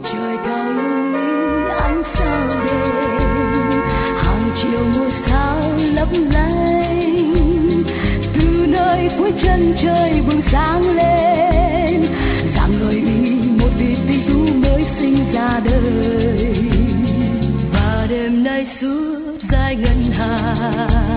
trời cao lung linh ánh sao đêm, hàng triệu ngôi sao lấp lánh, từ nơi cuối chân trời bừng sáng lên, dạng người đi một vị tinh tú mới sinh ra đời. Và đêm nay suốt dài ngân hà